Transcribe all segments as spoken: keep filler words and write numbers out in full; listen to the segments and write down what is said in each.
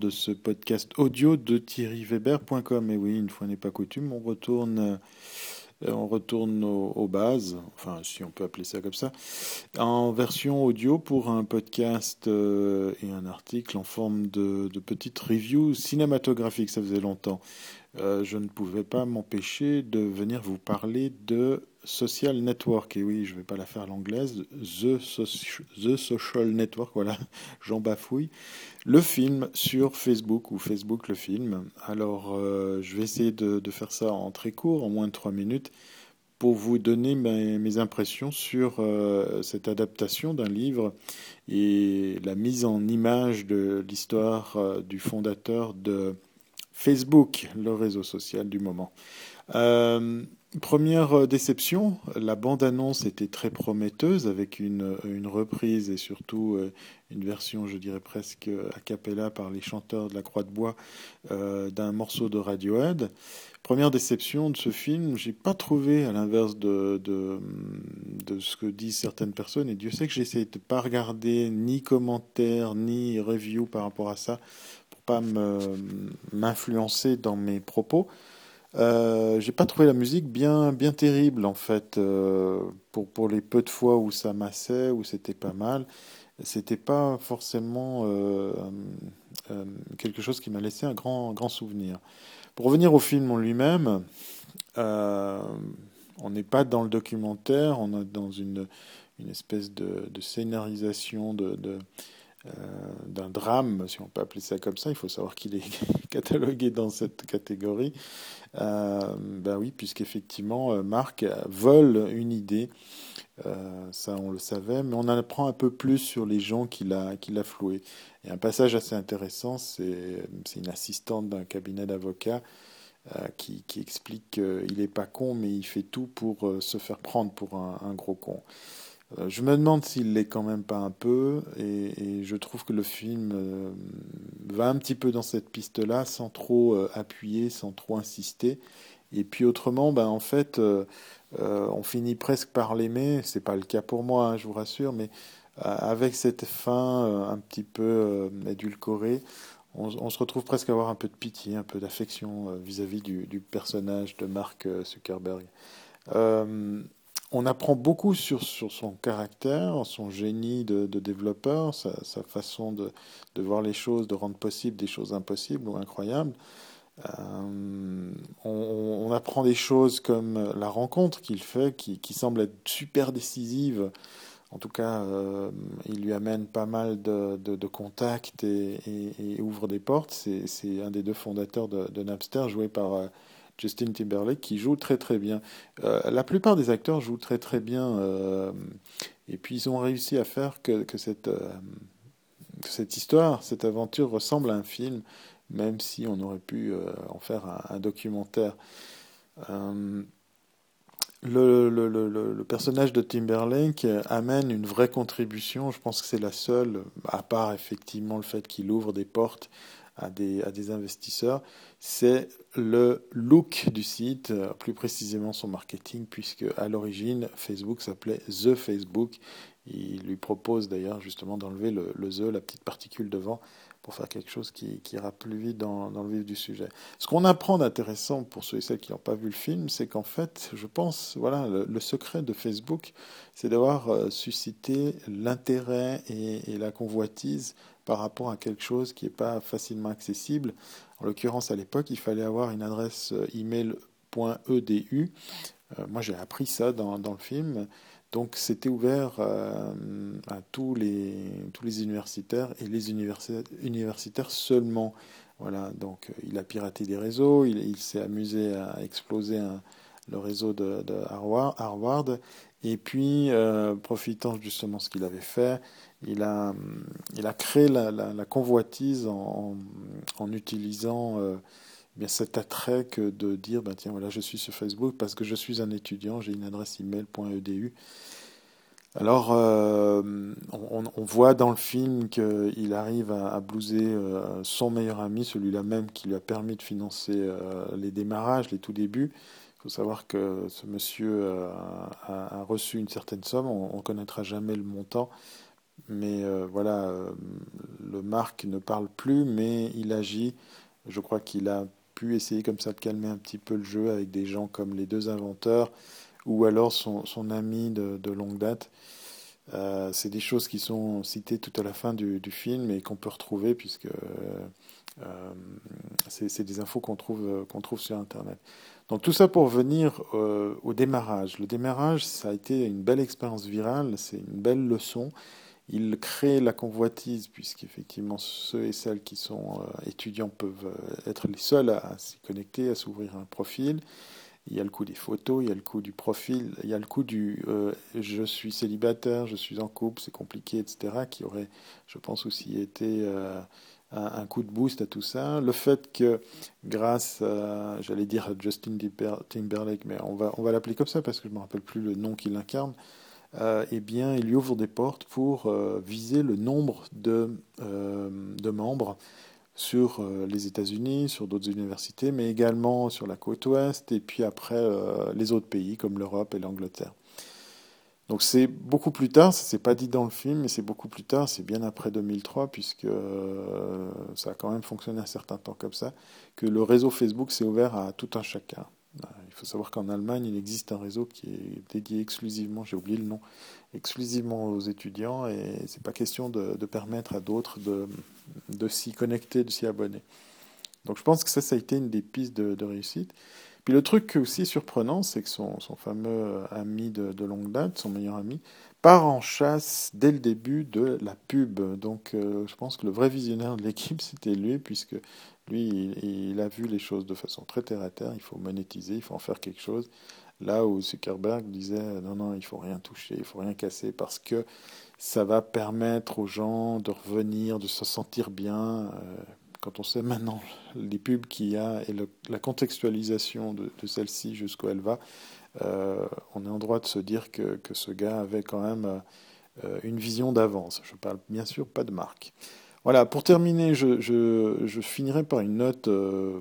de ce podcast audio de thierry weber point com. Et oui, une fois n'est pas coutume, on retourne, euh, on retourne aux, aux bases, enfin si on peut appeler ça comme ça, en version audio pour un podcast euh, et un article en forme de, de petite review cinématographique. Ça faisait longtemps. Euh, je ne pouvais pas m'empêcher de venir vous parler de Social Network. Et oui, je ne vais pas la faire à l'anglaise. The, Soci- The Social Network, voilà, j'en bafouille. Le film sur Facebook, ou Facebook le film. Alors, euh, je vais essayer de, de faire ça en très court, en moins de trois minutes, pour vous donner mes, mes impressions sur euh, cette adaptation d'un livre et la mise en image de l'histoire euh, du fondateur de Facebook, le réseau social du moment. Euh, Première déception, la bande-annonce était très prometteuse avec une, une reprise et surtout euh, une version, je dirais presque a cappella par les chanteurs de la Croix de Bois euh, d'un morceau de Radiohead. Première déception de ce film, j'ai pas trouvé, à l'inverse de, de, de ce que disent certaines personnes, et Dieu sait que j'essaie de pas regarder ni commentaires ni reviews par rapport à ça pour pas me, m'influencer dans mes propos. Euh, j'ai pas trouvé la musique bien, bien terrible en fait euh, pour, pour les peu de fois où ça massait, où c'était pas mal. C'était pas forcément euh, euh, quelque chose qui m'a laissé un grand, grand souvenir. Pour revenir au film en lui-même, euh, on n'est pas dans le documentaire, on est dans une, une espèce de, de scénarisation de, de, euh, d'un drame, si on peut appeler ça comme ça. Il faut savoir qu'il est catalogué dans cette catégorie. Euh, ben oui, puisqu'effectivement, euh, Marc vole une idée, euh, ça on le savait, mais on en apprend un peu plus sur les gens qu'il a, qu'il a floués. Et un passage assez intéressant, c'est, c'est une assistante d'un cabinet d'avocats euh, qui, qui explique qu'il n'est pas con, mais il fait tout pour euh, se faire prendre pour un, un gros con. Euh, je me demande s'il l'est quand même pas un peu, et, et je trouve que le film euh, va un petit peu dans cette piste-là, sans trop euh, appuyer, sans trop insister. Et puis autrement, ben en fait, euh, euh, on finit presque par l'aimer. C'est pas le cas pour moi, hein, je vous rassure, mais euh, avec cette fin euh, un petit peu euh, édulcorée, on, on se retrouve presque à avoir un peu de pitié, un peu d'affection euh, vis-à-vis du, du personnage de Mark euh, Zuckerberg. Euh, on apprend beaucoup sur, sur son caractère, son génie de, de développeur, sa, sa façon de, de voir les choses, de rendre possible des choses impossibles ou incroyables. Euh, on, on apprend des choses comme la rencontre qu'il fait, qui, qui semble être super décisive. En tout cas, euh, il lui amène pas mal de, de, de contacts et, et, et ouvre des portes. C'est, c'est un des deux fondateurs de, de Napster, joué par euh, Justin Timberlake, qui joue très très bien. Euh, la plupart des acteurs jouent très très bien. Euh, et puis ils ont réussi à faire que, que cette, euh, que cette histoire, cette aventure ressemble à un film, même si on aurait pu euh, en faire un, un documentaire. Euh, le, le, le, le personnage de Timberlake amène une vraie contribution. Je pense que c'est la seule, à part effectivement le fait qu'il ouvre des portes à des, à des investisseurs, c'est le look du site, plus précisément son marketing, puisque à l'origine, Facebook s'appelait The Facebook. Il lui propose d'ailleurs justement d'enlever le, le The, la petite particule devant, pour faire quelque chose qui, qui ira plus vite dans, dans le vif du sujet. Ce qu'on apprend d'intéressant pour ceux et celles qui n'ont pas vu le film, c'est qu'en fait, je pense, voilà, le, le secret de Facebook, c'est d'avoir euh, suscité l'intérêt et, et la convoitise par rapport à quelque chose qui n'est pas facilement accessible. En l'occurrence, à l'époque, il fallait avoir une adresse email .edu. Euh, moi, j'ai appris ça dans, dans le film. Donc, c'était ouvert euh, à tous les, tous les universitaires et les universi- universitaires seulement. Voilà, donc euh, il a piraté des réseaux, il, il s'est amusé à exploser un- le réseau de, de Harvard, Harvard, et puis, euh, profitant justement de ce qu'il avait fait, il a, il a créé la, la- la convoitise en, en- en utilisant euh, eh bien cet attrait que de dire, ben tiens, voilà, je suis sur Facebook parce que je suis un étudiant, j'ai une adresse email.edu. Alors, euh, on, on voit dans le film qu'il arrive à, à blouser euh, son meilleur ami, celui-là même qui lui a permis de financer euh, les démarrages, les tout débuts. Il faut savoir que ce monsieur euh, a, a reçu une certaine somme, on ne connaîtra jamais le montant, Mais euh, voilà, euh, le Mark ne parle plus, mais il agit. Je crois qu'il a pu essayer comme ça de calmer un petit peu le jeu avec des gens comme les deux inventeurs ou alors son, son ami de, de longue date. Euh, c'est des choses qui sont citées tout à la fin du, du film et qu'on peut retrouver puisque euh, euh, c'est c'est des infos qu'on trouve, euh, qu'on trouve sur Internet. Donc tout ça pour venir euh, au démarrage. Le démarrage, ça a été une belle expérience virale, c'est une belle leçon. Il crée la convoitise, puisqu'effectivement, ceux et celles qui sont euh, étudiants peuvent euh, être les seuls à, à s'y connecter, à s'ouvrir un profil. Il y a le coût des photos, il y a le coût du profil, il y a le coût du euh, je suis célibataire, je suis en couple, c'est compliqué, et cetera, qui aurait, je pense, aussi été euh, un, un coup de boost à tout ça. Le fait que, grâce à, j'allais dire à Justin Timberlake, mais on va, on va l'appeler comme ça parce que je ne me rappelle plus le nom qu'il incarne, euh, eh bien, il lui ouvre des portes pour euh, viser le nombre de, euh, de membres sur euh, les États-Unis, sur d'autres universités, mais également sur la côte ouest et puis après euh, les autres pays comme l'Europe et l'Angleterre. Donc c'est beaucoup plus tard, ça s'est pas dit dans le film, mais c'est beaucoup plus tard, c'est bien après deux mille trois, puisque euh, ça a quand même fonctionné un certain temps comme ça, que le réseau Facebook s'est ouvert à tout un chacun. Euh, Il faut savoir qu'en Allemagne, il existe un réseau qui est dédié exclusivement, j'ai oublié le nom, exclusivement aux étudiants, et c'est pas question de, de permettre à d'autres de, de s'y connecter, de s'y abonner. Donc je pense que ça, ça a été une des pistes de, de réussite. Puis le truc aussi surprenant, c'est que son, son fameux ami de, de longue date, son meilleur ami, part en chasse dès le début de la pub. Donc euh, je pense que le vrai visionnaire de l'équipe, c'était lui, puisque lui, il, il a vu les choses de façon très terre à terre. Il faut monétiser, il faut en faire quelque chose. Là où Zuckerberg disait non, non, il faut rien toucher, il faut rien casser, parce que ça va permettre aux gens de revenir, de se sentir bien. euh, Quand on sait maintenant les pubs qu'il y a et le- la contextualisation de, de celle-ci jusqu'où elle va, euh, on est en droit de se dire que, que ce gars avait quand même euh, une vision d'avance. Je parle bien sûr pas de marque. Voilà, pour terminer, je, je, je finirai par une note, euh,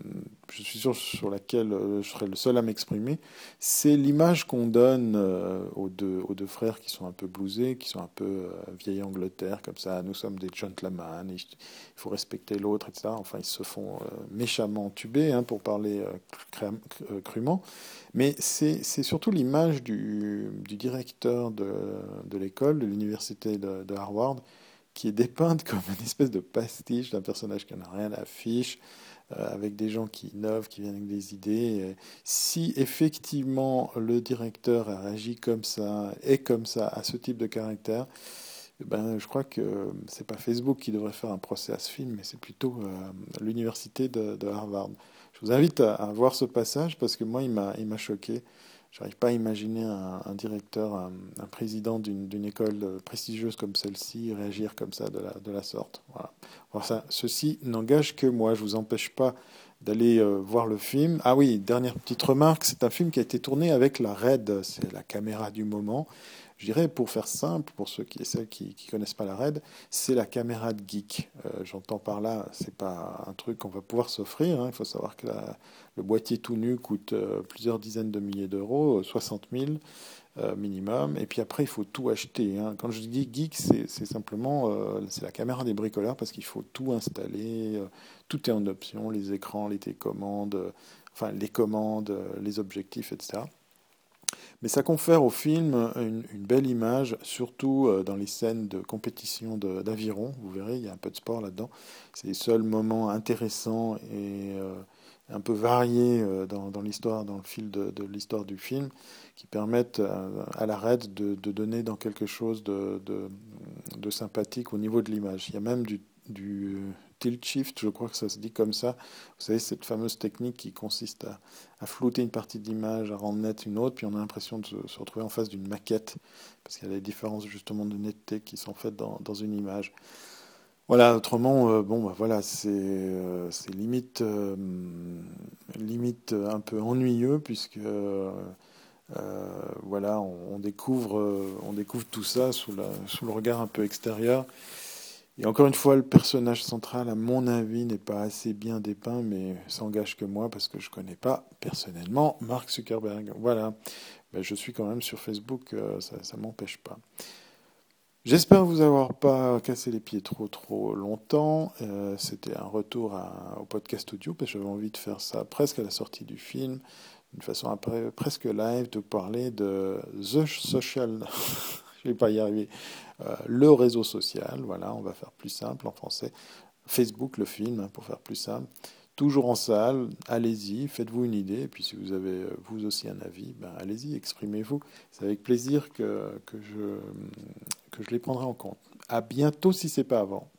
je suis sûr sur laquelle euh, je serai le seul à m'exprimer. C'est l'image qu'on donne euh, aux deux, aux deux frères qui sont un peu bluesés, qui sont un peu euh, vieille Angleterre, comme ça. Nous sommes des gentlemen, il faut respecter l'autre, et cetera. Enfin, ils se font euh, méchamment tuber, hein, pour parler euh, crème- euh, crûment. Mais c'est c'est surtout l'image du, du directeur de, de l'école, de l'université de, de Harvard, qui est dépeinte comme une espèce de pastiche d'un personnage qui n'a rien à fiche, euh, avec des gens qui innovent, qui viennent avec des idées. Et si effectivement le directeur a réagi comme ça et comme ça à ce type de caractère, eh ben, je crois que c'est pas Facebook qui devrait faire un procès à ce film, mais c'est plutôt euh, l'université de, de Harvard. Je vous invite à, à voir ce passage parce que moi, il m'a, il m'a choqué. J'arrive pas à imaginer un, un directeur, un, un président d'une, d'une école prestigieuse comme celle-ci réagir comme ça de la, de la sorte. Voilà. Alors ça, ceci n'engage que moi. Je vous empêche pas d'aller euh, voir le film. Ah oui, dernière petite remarque, c'est un film qui a été tourné avec la RED, c'est la caméra du moment. Je dirais, pour faire simple, pour ceux qui et celles qui, qui connaissent pas la RED, c'est la caméra de geek. Euh, j'entends par là, c'est pas un truc qu'on va pouvoir s'offrir, hein. Il faut savoir que la, le boîtier tout nu coûte euh, plusieurs dizaines de milliers d'euros, euh, soixante mille euh, minimum. Et puis après, il faut tout acheter, hein. Quand je dis geek, c'est c'est simplement euh, c'est la caméra des bricoleurs parce qu'il faut tout installer. Euh, tout est en option, les écrans, les télécommandes, euh, enfin les commandes, euh, les objectifs, et cetera. Mais ça confère au film une, une belle image, surtout euh, dans les scènes de compétition de- d'aviron. Vous verrez, il y a un peu de sport là-dedans. C'est les seuls moments intéressants et euh, un peu variés euh, dans, dans l'histoire, dans le fil de, de l'histoire du film, qui permettent à, à la raid de, de donner dans quelque chose de, de, de sympathique au niveau de l'image. Il y a même du, du euh, tilt shift, je crois que ça se dit comme ça. Vous savez, cette fameuse technique qui consiste à, à flouter une partie de l'image, à rendre nette une autre, puis on a l'impression de se, se retrouver en face d'une maquette, parce qu'il y a des différences justement de netteté qui sont faites dans, dans une image. Voilà, autrement, euh, bon, bah, voilà, c'est euh, c'est limite, euh, limite un peu ennuyeux, puisque euh, voilà, on, on découvre, euh, on découvre tout ça sous, la, sous le regard un peu extérieur. Et encore une fois, le personnage central, à mon avis, n'est pas assez bien dépeint, mais ça engage que moi parce que je connais pas personnellement Mark Zuckerberg. Voilà. Ben, je suis quand même sur Facebook, euh, ça, ça m'empêche pas. J'espère vous avoir pas cassé les pieds trop trop longtemps. Euh, c'était un retour à- au podcast audio parce que j'avais envie de faire ça presque à la sortie du film, d'une façon après, presque live, de parler de The Social. Je vais pas y arriver. Euh, le réseau social, voilà, on va faire plus simple en français. Facebook, le film, hein, pour faire plus simple. Toujours en salle, allez-y, faites-vous une idée. Et puis si vous avez euh, vous aussi un avis, ben, allez-y, exprimez-vous. C'est avec plaisir que, que je, que je les prendrai en compte. À bientôt si c'est pas avant.